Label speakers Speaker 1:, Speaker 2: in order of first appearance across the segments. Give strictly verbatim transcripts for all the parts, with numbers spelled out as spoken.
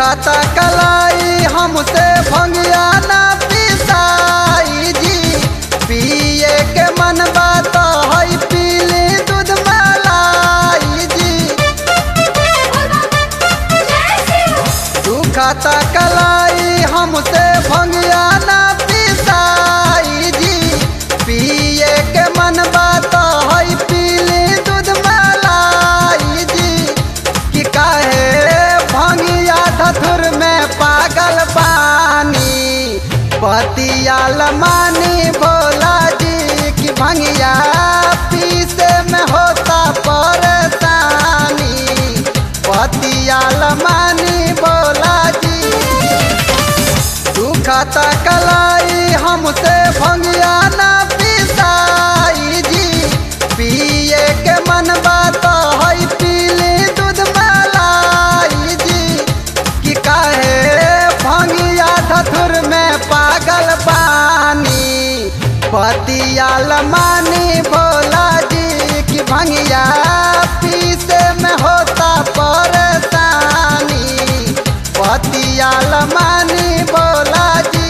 Speaker 1: दुखाता कलाई हमसे भंगिया ना पिसाई जी। पिए के मन बात है पीली दूध मलाई जी। दुखाता कलाई हमसे भंगिया ना पिसाई जी। पिए के मन बात है पीली दूध मलाई जी। कि काहे भंगिया धतुर में पागल बानी पतियाल मानी भोला जी। कि भंगिया पीसे में होता परेशानी पतियाल मानी भोला जी। दुखता कलाई हमसे भंगिया ना पिसाई जी। पिए के मन बात है पीली दूध मलाई जी। कि काहे भंगिया धतुर में पागल बानी पतियाल मानी भोला जी। कि भंगिया पीसे में होता परेशानी पतियाल मानी भोला जी।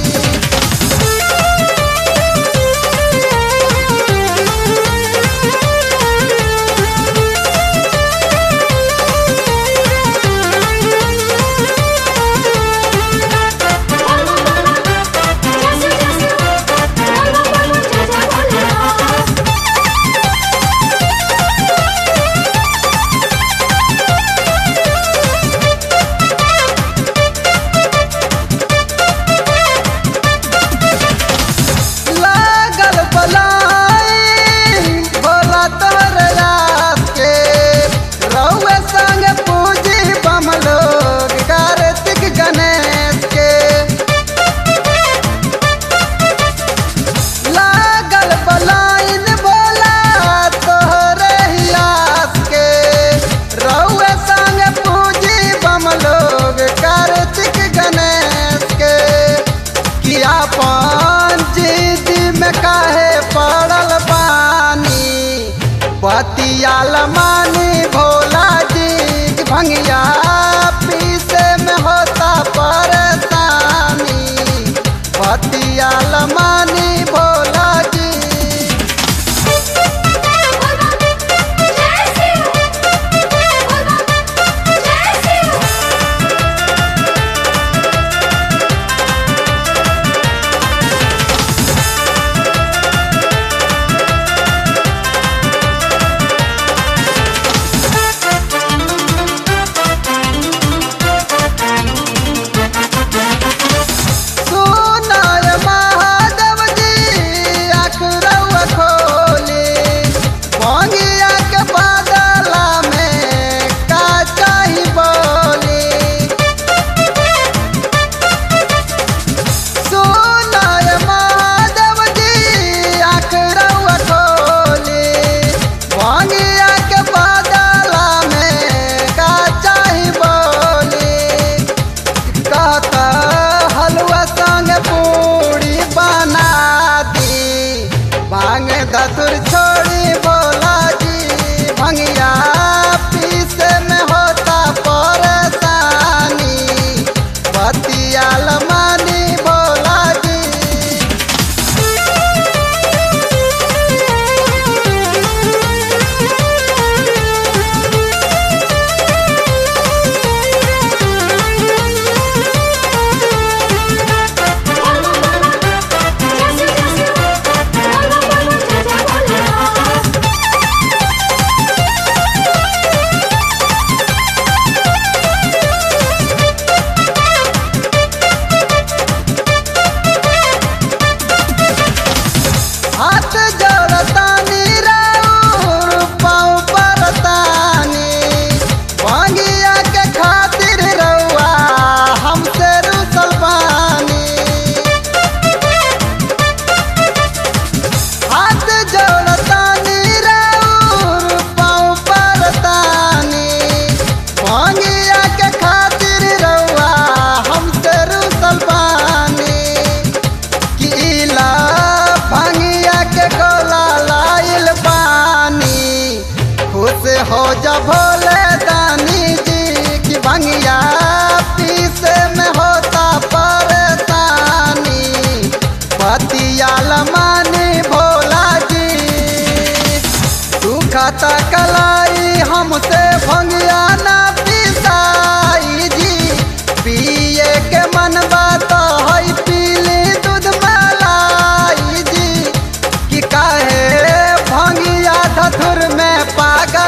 Speaker 1: पतियाल मानी भोला जी। भंगिया पीसे में होता परेशानी पतियाल मानी भोला जी। धतुर छोड़ी भोला जी। भंगिया पीसे में होता परेशानी पतियाल मानी भोला जी।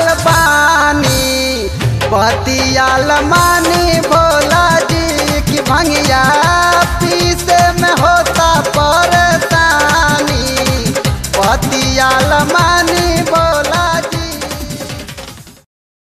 Speaker 1: रहल बानी बतियाल मा